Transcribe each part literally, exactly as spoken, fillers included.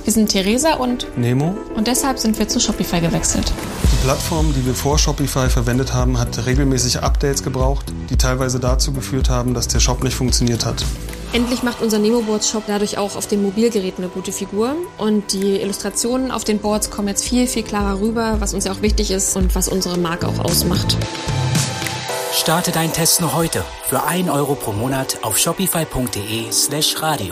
Wir sind Theresa und Nemo. Und deshalb sind wir zu Shopify gewechselt. Die Plattform, die wir vor Shopify verwendet haben, hat regelmäßig Updates gebraucht, die teilweise dazu geführt haben, dass der Shop nicht funktioniert hat. Endlich macht unser Nemo-Boards-Shop dadurch auch auf den Mobilgeräten eine gute Figur. Und die Illustrationen auf den Boards kommen jetzt viel, viel klarer rüber, was uns ja auch wichtig ist und was unsere Marke auch ausmacht. Starte deinen Test noch heute für ein Euro pro Monat auf shopify.de slash radio.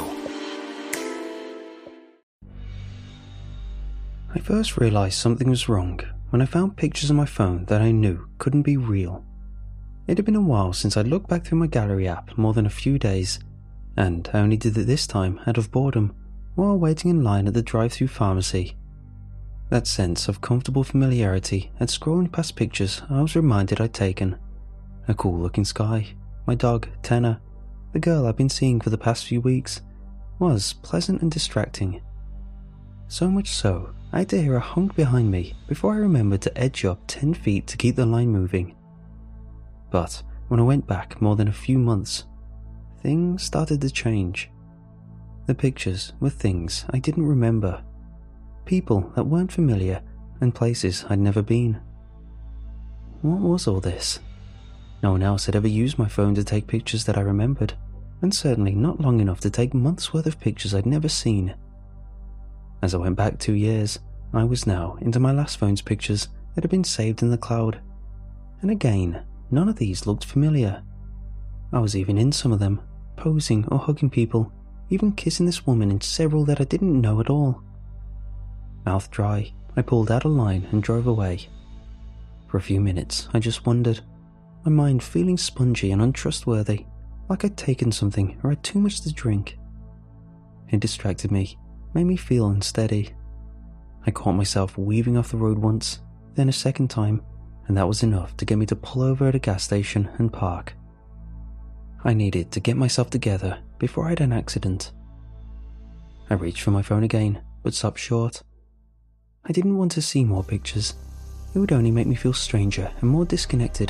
I first realised something was wrong when I found pictures on my phone that I knew couldn't be real. It had been a while since I'd looked back through my gallery app, more than a few days, and I only did it this time out of boredom while waiting in line at the drive-through pharmacy. That sense of comfortable familiarity at scrolling past pictures I was reminded I'd taken. A cool-looking sky, my dog, Tenna, the girl I'd been seeing for the past few weeks, was pleasant and distracting. So much so, I had to hear a honk behind me before I remembered to edge up ten feet to keep the line moving. But when I went back more than a few months, things started to change. The pictures were things I didn't remember, people that weren't familiar, and places I'd never been. What was all this? No one else had ever used my phone to take pictures that I remembered, and certainly not long enough to take months' worth of pictures I'd never seen. As I went back two years, I was now into my last phone's pictures that had been saved in the cloud. And again, none of these looked familiar. I was even in some of them, posing or hugging people, even kissing this woman in several that I didn't know at all. Mouth dry, I pulled out a line and drove away. For a few minutes, I just wondered, my mind feeling spongy and untrustworthy, like I'd taken something or had too much to drink. It distracted me, made me feel unsteady. I caught myself weaving off the road once, then a second time, and that was enough to get me to pull over at a gas station and park. I needed to get myself together before I had an accident. I reached for my phone again, but stopped short. I didn't want to see more pictures. It would only make me feel stranger and more disconnected.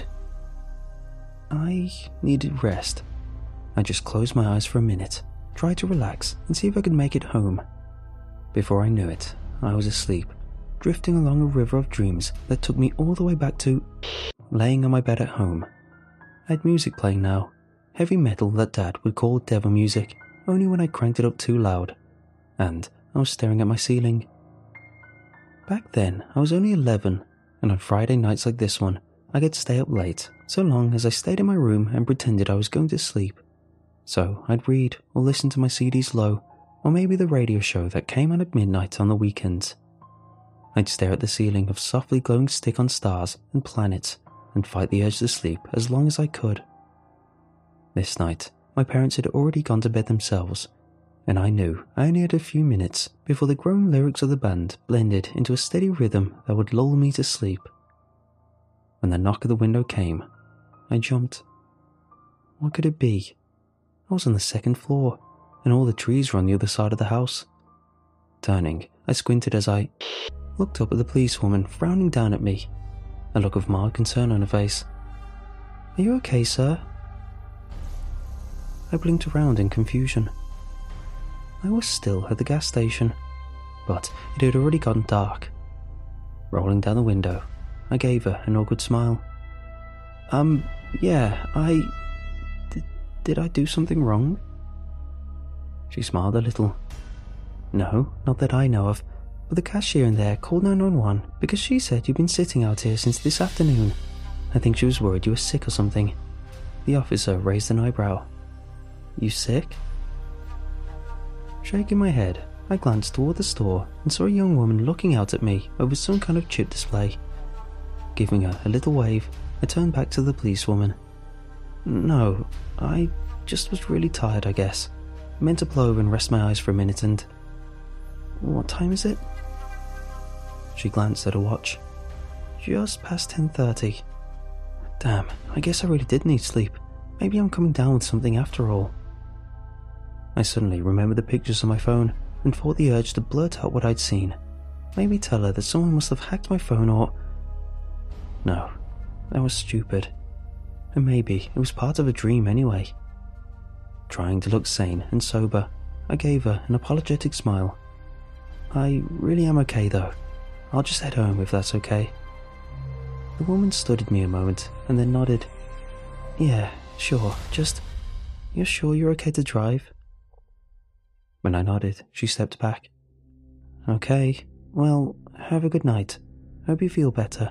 I needed rest. I just closed my eyes for a minute, tried to relax and see if I could make it home. Before I knew it, I was asleep, drifting along a river of dreams that took me all the way back to laying on my bed at home. I had music playing now, heavy metal that Dad would call devil music, only when I cranked it up too loud, and I was staring at my ceiling. Back then, I was only eleven, and on Friday nights like this one, I could stay up late, so long as I stayed in my room and pretended I was going to sleep. So I'd read or listen to my C Ds low, or maybe the radio show that came on at midnight on the weekends. I'd stare at the ceiling of softly glowing stick-on stars and planets and fight the urge to sleep as long as I could. This night, my parents had already gone to bed themselves, and I knew I only had a few minutes before the growing lyrics of the band blended into a steady rhythm that would lull me to sleep. When the knock at the window came, I jumped. What could it be? I was on the second floor, and all the trees were on the other side of the house. Turning, I squinted as I looked up at the policewoman frowning down at me, a look of mild concern on her face. "Are you okay, sir?" I blinked around in confusion. I was still at the gas station, but it had already gotten dark. Rolling down the window, I gave her an awkward smile. Um, yeah, I... D- did I do something wrong? She smiled a little. No, not that I know of, but the cashier in there called nine one one because she said you'd been sitting out here since this afternoon. I think she was worried you were sick or something. The officer raised an eyebrow. You sick? Shaking my head, I glanced toward the store and saw a young woman looking out at me over some kind of chip display. Giving her a little wave, I turned back to the policewoman. No, I just was really tired, I guess. I meant to pull over and rest my eyes for a minute and... What time is it? She glanced at her watch. Just past ten thirty. Damn, I guess I really did need sleep. Maybe I'm coming down with something after all. I suddenly remembered the pictures on my phone and fought the urge to blurt out what I'd seen. Maybe tell her that someone must have hacked my phone or... No, that was stupid. And maybe it was part of a dream anyway. Trying to look sane and sober, I gave her an apologetic smile. I really am okay though. I'll just head home if that's okay. The woman studied me a moment and then nodded. Yeah, sure, just... You're sure you're okay to drive? When I nodded, she stepped back. Okay, well, have a good night. Hope you feel better.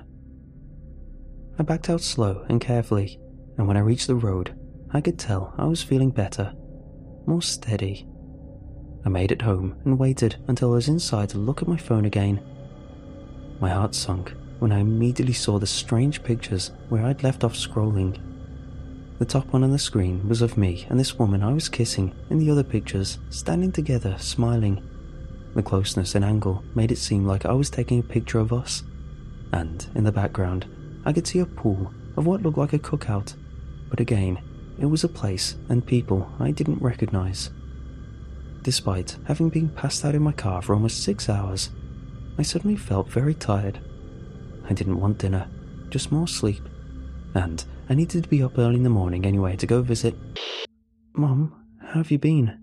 I backed out slow and carefully, and when I reached the road, I could tell I was feeling better, more steady. I made it home and waited until I was inside to look at my phone again. My heart sunk when I immediately saw the strange pictures where I'd left off scrolling. The top one on the screen was of me and this woman I was kissing, and the other pictures standing together, smiling. The closeness and angle made it seem like I was taking a picture of us, and in the background I could see a pool of what looked like a cookout, but again, it was a place and people I didn't recognize. Despite having been passed out in my car for almost six hours, I suddenly felt very tired. I didn't want dinner, just more sleep, and I needed to be up early in the morning anyway to go visit. Mom, how have you been?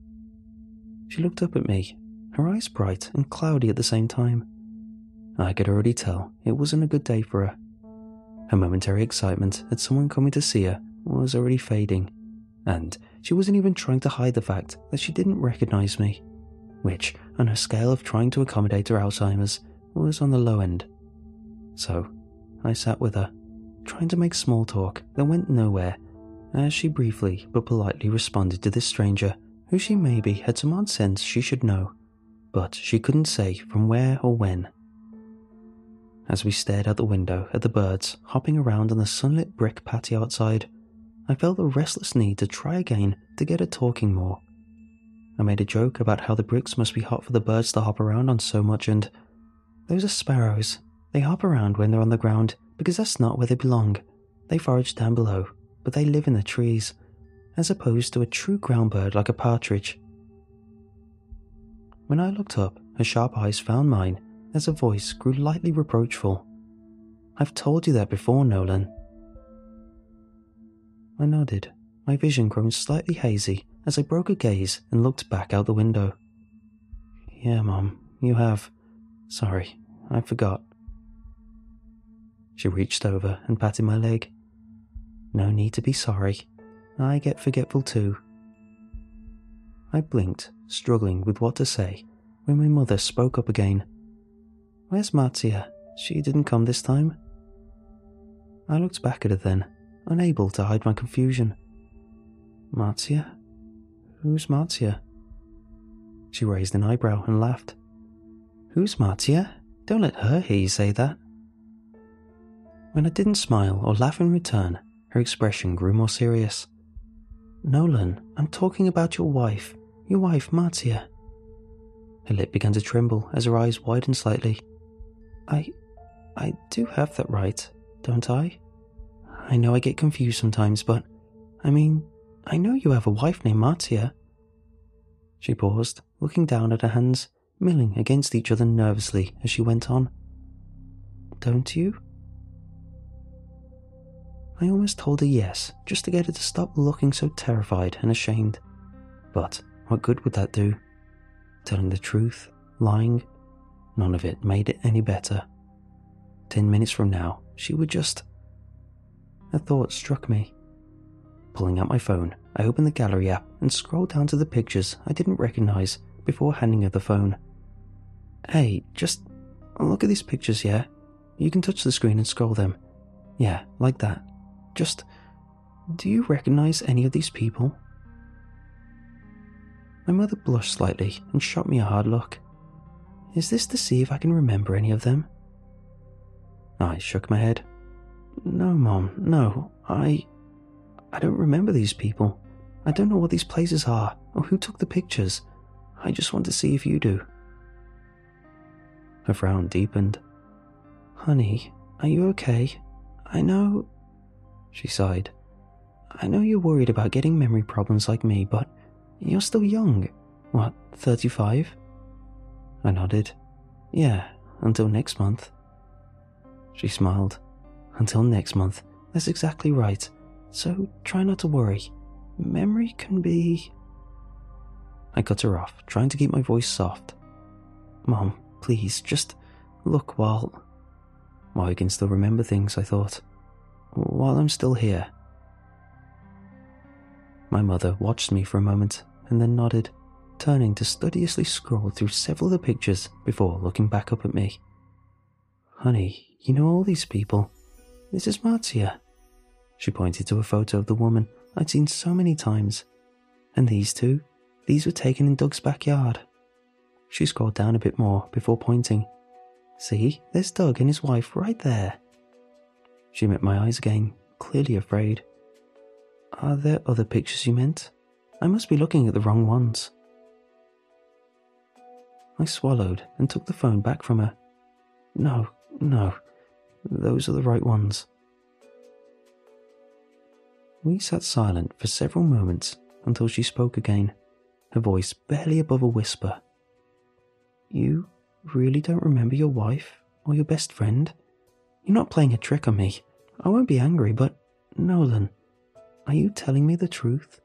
She looked up at me, her eyes bright and cloudy at the same time. I could already tell it wasn't a good day for her. Her momentary excitement at someone coming to see her was already fading, and she wasn't even trying to hide the fact that she didn't recognize me, which, on her scale of trying to accommodate her Alzheimer's, was on the low end. So, I sat with her, trying to make small talk that went nowhere, as she briefly but politely responded to this stranger who she maybe had some odd sense she should know, but she couldn't say from where or when. As we stared out the window at the birds hopping around on the sunlit brick patio outside, I felt the restless need to try again to get her talking more. I made a joke about how the bricks must be hot for the birds to hop around on so much, and those are sparrows. They hop around when they're on the ground because that's not where they belong. They forage down below, but they live in the trees, as opposed to a true ground bird like a partridge. When I looked up, her sharp eyes found mine as her voice grew lightly reproachful. I've told you that before, Nolan. I nodded, my vision growing slightly hazy as I broke a gaze and looked back out the window. Yeah, Mom, you have. Sorry, I forgot. She reached over and patted my leg. No need to be sorry. I get forgetful too. I blinked, struggling with what to say, when my mother spoke up again. Where's Marzia? She didn't come this time. I looked back at her then, unable to hide my confusion. Marzia? Who's Marzia? She raised an eyebrow and laughed. Who's Marzia? Don't let her hear you say that. When I didn't smile or laugh in return, her expression grew more serious. Nolan, I'm talking about your wife. Your wife, Marzia. Her lip began to tremble as her eyes widened slightly. I... I do have that right, don't I? I know I get confused sometimes, but... I mean, I know you have a wife named Marzia. She paused, looking down at her hands, milling against each other nervously as she went on. Don't you? I almost told her yes, just to get her to stop looking so terrified and ashamed. But what good would that do? Telling the truth, lying, none of it made it any better. Ten minutes from now, she would just... A thought struck me. Pulling out my phone, I opened the gallery app and scrolled down to the pictures I didn't recognize before handing her the phone. Hey, just look at these pictures, yeah? You can touch the screen and scroll them. Yeah, like that. Just, do you recognize any of these people? My mother blushed slightly and shot me a hard look. Is this to see if I can remember any of them? I shook my head. No, Mom, no, I... I don't remember these people. I don't know what these places are, or who took the pictures. I just want to see if you do. Her frown deepened. Honey, are you okay? I know... She sighed. I know you're worried about getting memory problems like me, but you're still young. What, thirty-five? I nodded. Yeah, until next month. She smiled. Until next month, that's exactly right. So try not to worry. Memory can be... I cut her off, trying to keep my voice soft. Mom, please, just look while... While I can still remember things, I thought. While I'm still here. My mother watched me for a moment and then nodded, turning to studiously scroll through several of the pictures before looking back up at me. Honey, you know all these people. This is Marzia. She pointed to a photo of the woman I'd seen so many times. And these two, these were taken in Doug's backyard. She scrolled down a bit more before pointing. See, there's Doug and his wife right there. She met my eyes again, clearly afraid. Are there other pictures you meant? I must be looking at the wrong ones. I swallowed and took the phone back from her. No, no, those are the right ones. We sat silent for several moments until she spoke again, her voice barely above a whisper. You really don't remember your wife or your best friend? You're not playing a trick on me. I won't be angry, but Nolan, are you telling me the truth?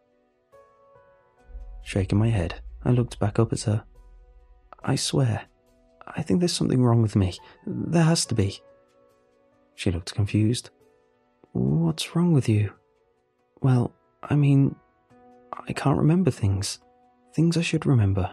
Shaking my head, I looked back up at her. I swear, I think there's something wrong with me. There has to be. She looked confused. What's wrong with you? Well, I mean, I can't remember things. Things I should remember.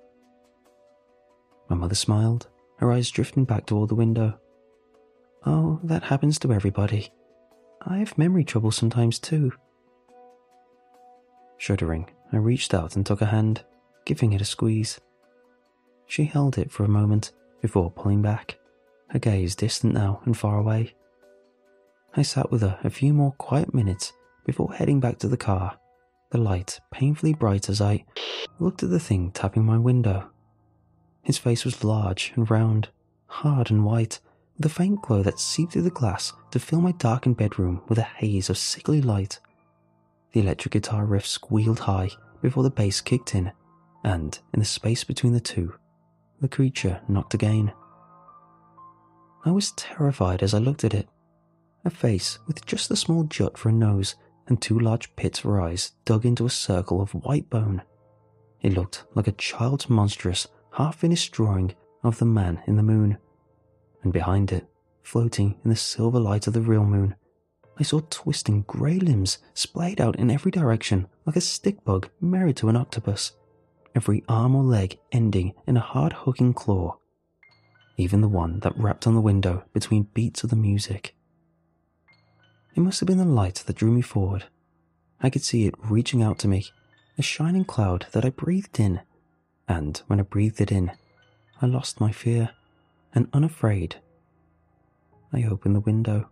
My mother smiled, her eyes drifting back toward the window. Oh, that happens to everybody. I have memory trouble sometimes too. Shuddering, I reached out and took her hand, giving it a squeeze. She held it for a moment before pulling back, her gaze distant now and far away. I sat with her a few more quiet minutes before heading back to the car, the light painfully bright as I looked at the thing tapping my window. His face was large and round, hard and white, with a faint glow that seeped through the glass to fill my darkened bedroom with a haze of sickly light. The electric guitar riff squealed high before the bass kicked in, and in the space between the two, the creature knocked again. I was terrified as I looked at it. A face with just a small jut for a nose and two large pits for eyes dug into a circle of white bone. It looked like a child's monstrous, half-finished drawing of the man in the moon. And behind it, floating in the silver light of the real moon, I saw twisting grey limbs splayed out in every direction like a stick bug married to an octopus, every arm or leg ending in a hard-hooking claw, even the one that rapped on the window between beats of the music. It must have been the light that drew me forward. I could see it reaching out to me, a shining cloud that I breathed in, and when I breathed it in, I lost my fear, and unafraid, I opened the window.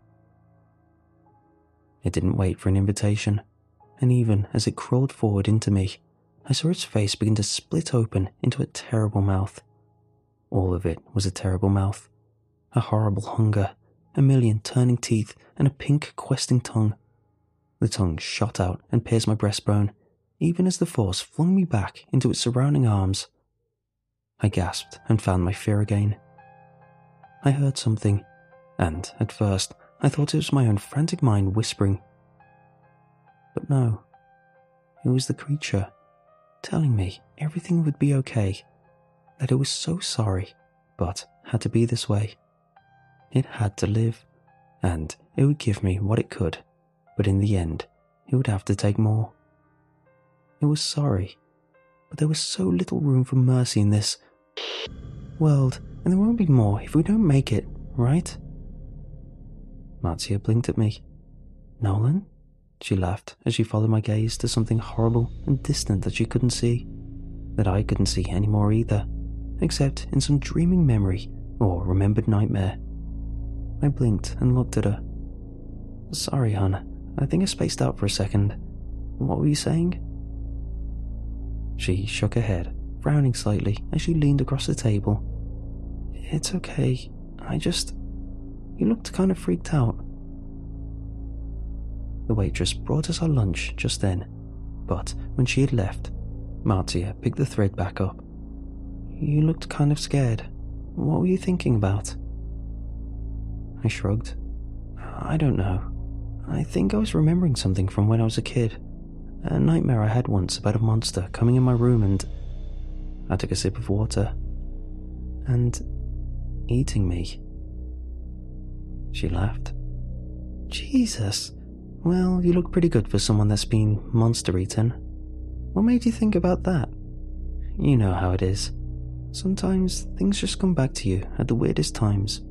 It didn't wait for an invitation, and even as it crawled forward into me, I saw its face begin to split open into a terrible mouth. All of it was a terrible mouth, a horrible hunger, a million turning teeth, and a pink questing tongue. The tongue shot out and pierced my breastbone, even as the force flung me back into its surrounding arms. I gasped and found my fear again. I heard something, and at first I thought it was my own frantic mind whispering. But no, it was the creature, telling me everything would be okay, that it was so sorry, but had to be this way. It had to live, and it would give me what it could, but in the end, it would have to take more. It was sorry, but there was so little room for mercy in this world, and there won't be more if we don't make it, right? Marzia blinked at me. Nolan? She laughed as she followed my gaze to something horrible and distant that she couldn't see, that I couldn't see anymore either, except in some dreaming memory or remembered nightmare. I blinked and looked at her. Sorry, hon. I think I spaced out for a second. What were you saying? She shook her head, frowning slightly as she leaned across the table. It's okay. I just... You looked kind of freaked out. The waitress brought us our lunch just then, but when she had left, Marzia picked the thread back up. You looked kind of scared. What were you thinking about? I shrugged. I don't know. I think I was remembering something from when I was a kid. A nightmare I had once about a monster coming in my room and... I took a sip of water. and eating me. She laughed. Jesus, well, you look pretty good for someone that's been monster-eaten. What made you think about that? You know how it is. Sometimes things just come back to you at the weirdest times.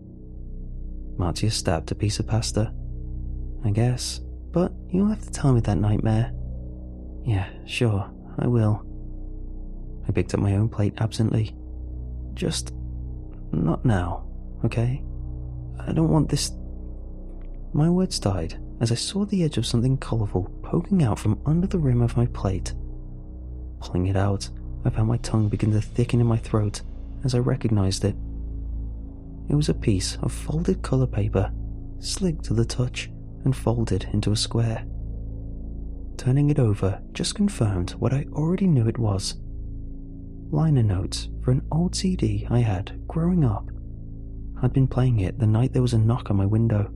Marcia stabbed a piece of pasta. I guess, but you'll have to tell me that nightmare. Yeah, sure, I will. I picked up my own plate absently. Just not now, okay? I don't want this... My words died as I saw the edge of something colourful poking out from under the rim of my plate. Pulling it out, I found my tongue begin to thicken in my throat as I recognised it. It was a piece of folded colour paper, slick to the touch and folded into a square. Turning it over just confirmed what I already knew it was. Liner notes for an old C D I had growing up. I'd been playing it the night there was a knock on my window.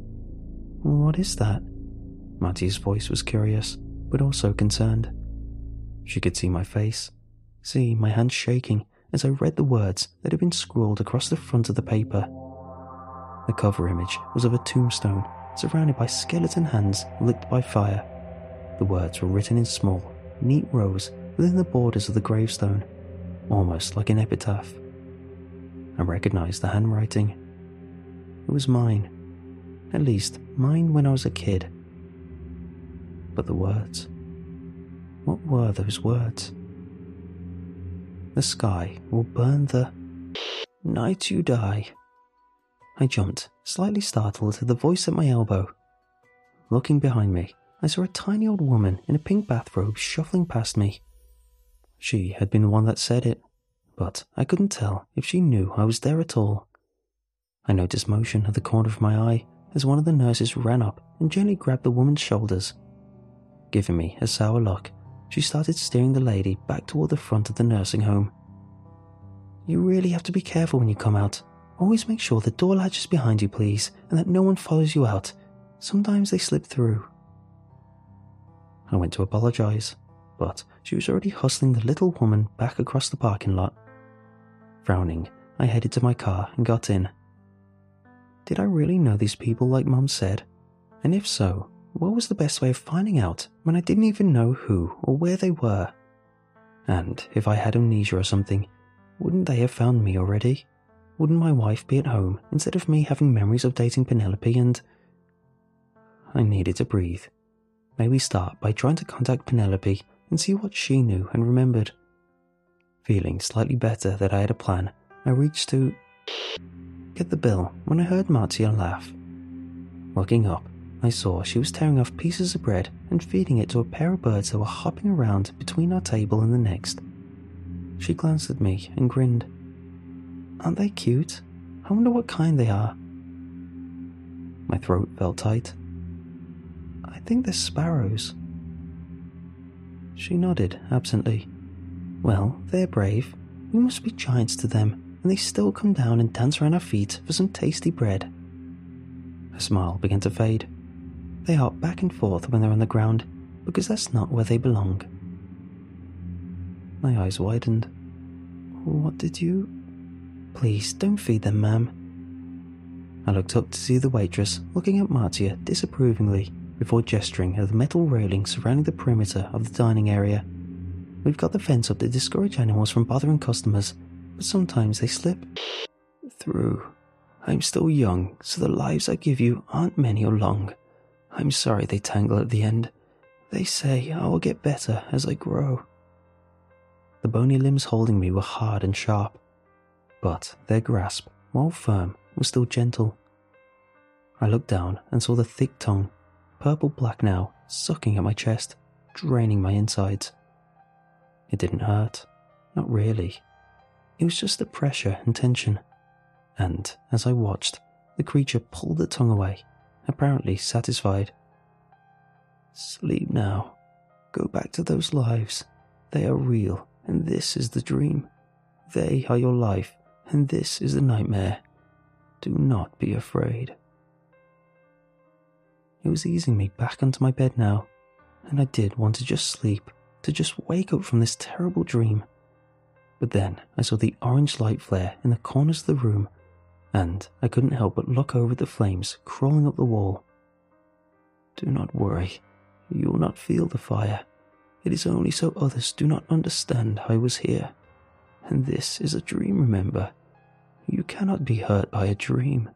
What is that? Marty's voice was curious, but also concerned. She could see my face, see my hands shaking as I read the words that had been scrawled across the front of the paper. The cover image was of a tombstone surrounded by skeleton hands licked by fire. The words were written in small, neat rows within the borders of the gravestone, almost like an epitaph. I recognized the handwriting. It was mine. At least, mine when I was a kid. But the words... What were those words? The sky will burn the night you die. I jumped, slightly startled at the voice at my elbow. Looking behind me, I saw a tiny old woman in a pink bathrobe shuffling past me. She had been the one that said it, but I couldn't tell if she knew I was there at all. I noticed motion at the corner of my eye as one of the nurses ran up and gently grabbed the woman's shoulders. Giving me a sour look, she started steering the lady back toward the front of the nursing home. You really have to be careful when you come out. Always make sure the door latches behind you, please, and that no one follows you out. Sometimes they slip through. I went to apologize, but she was already hustling the little woman back across the parking lot. Frowning, I headed to my car and got in. Did I really know these people like Mum said? And if so, what was the best way of finding out when I didn't even know who or where they were? And if I had amnesia or something, wouldn't they have found me already? Wouldn't my wife be at home instead of me having memories of dating Penelope and... I needed to breathe. Maybe start by trying to contact Penelope and see what she knew and remembered. Feeling slightly better that I had a plan, I reached to get the bill when I heard Marcia laugh. Looking up, I saw she was tearing off pieces of bread and feeding it to a pair of birds that were hopping around between our table and the next. She glanced at me and grinned. Aren't they cute? I wonder what kind they are. My throat felt tight. I think they're sparrows. She nodded absently. Well, they're brave. We must be giants to them, and they still come down and dance around our feet for some tasty bread. Her smile began to fade. They hop back and forth when they're on the ground, because that's not where they belong. My eyes widened. What did you... Please, don't feed them, ma'am. I looked up to see the waitress looking at Marcia disapprovingly before gesturing at the metal railing surrounding the perimeter of the dining area. We've got the fence up to discourage animals from bothering customers, but sometimes they slip through. I'm still young, so the lives I give you aren't many or long. I'm sorry they tangle at the end. They say I will get better as I grow. The bony limbs holding me were hard and sharp, but their grasp, while firm, was still gentle. I looked down and saw the thick tongue, purple-black now, sucking at my chest, draining my insides. It didn't hurt. Not really. It was just the pressure and tension. And, as I watched, the creature pulled the tongue away, apparently satisfied. Sleep now. Go back to those lives. They are real, and this is the dream. They are your life, and this is the nightmare. Do not be afraid. It was easing me back onto my bed now, and I did want to just sleep, to just wake up from this terrible dream. But then I saw the orange light flare in the corners of the room, and I couldn't help but look over at the flames crawling up the wall. Do not worry, you will not feel the fire. It is only so others do not understand I was here. And this is a dream, remember. You cannot be hurt by a dream.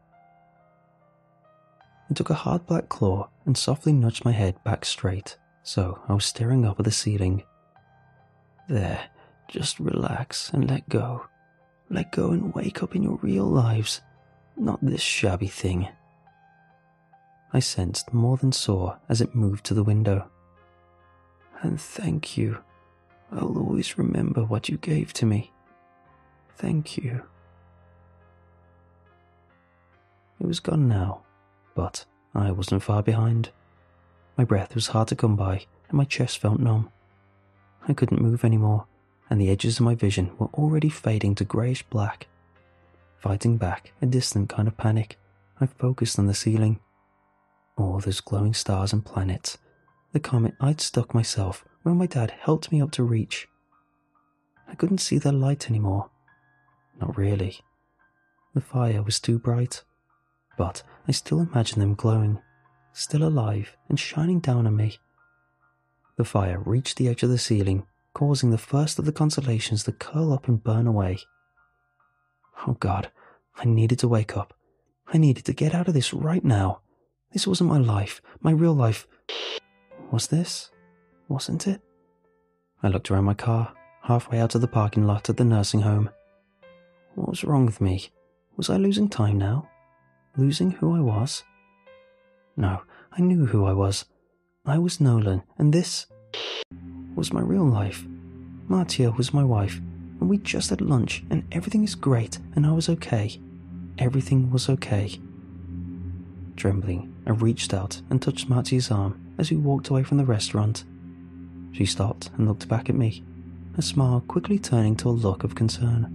I took a hard black claw and softly nudged my head back straight, so I was staring up at the ceiling. There, just relax and let go. Let go and wake up in your real lives, not this shabby thing. I sensed more than saw as it moved to the window. And thank you. I'll always remember what you gave to me. Thank you. It was gone now, but I wasn't far behind. My breath was hard to come by, and my chest felt numb. I couldn't move anymore, and the edges of my vision were already fading to greyish black. Fighting back a distant kind of panic, I focused on the ceiling. All those glowing stars and planets, the comet I'd stuck myself when my dad helped me up to reach. I couldn't see their light anymore. Not really. The fire was too bright, but I still imagined them glowing, still alive and shining down on me. The fire reached the edge of the ceiling, causing the first of the constellations to curl up and burn away. Oh God, I needed to wake up. I needed to get out of this right now. This wasn't my life, my real life. Was this? Wasn't it? I looked around my car, halfway out of the parking lot at the nursing home. What was wrong with me? Was I losing time now? Losing who I was? No, I knew who I was. I was Nolan, and this was my real life. Martia was my wife, and we just had lunch, and everything is great, and I was okay. Everything was okay. Trembling, I reached out and touched Martia's arm as we walked away from the restaurant. She stopped and looked back at me, her smile quickly turning to a look of concern.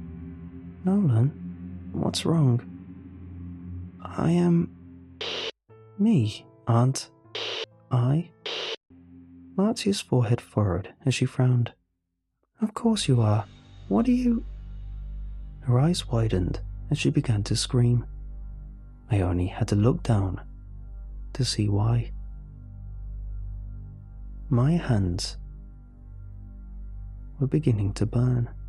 Nolan, what's wrong? I am... me, aren't I? Martia's forehead furrowed as she frowned. Of course you are. What do you... Her eyes widened as she began to scream. I only had to look down to see why. My hands were beginning to burn.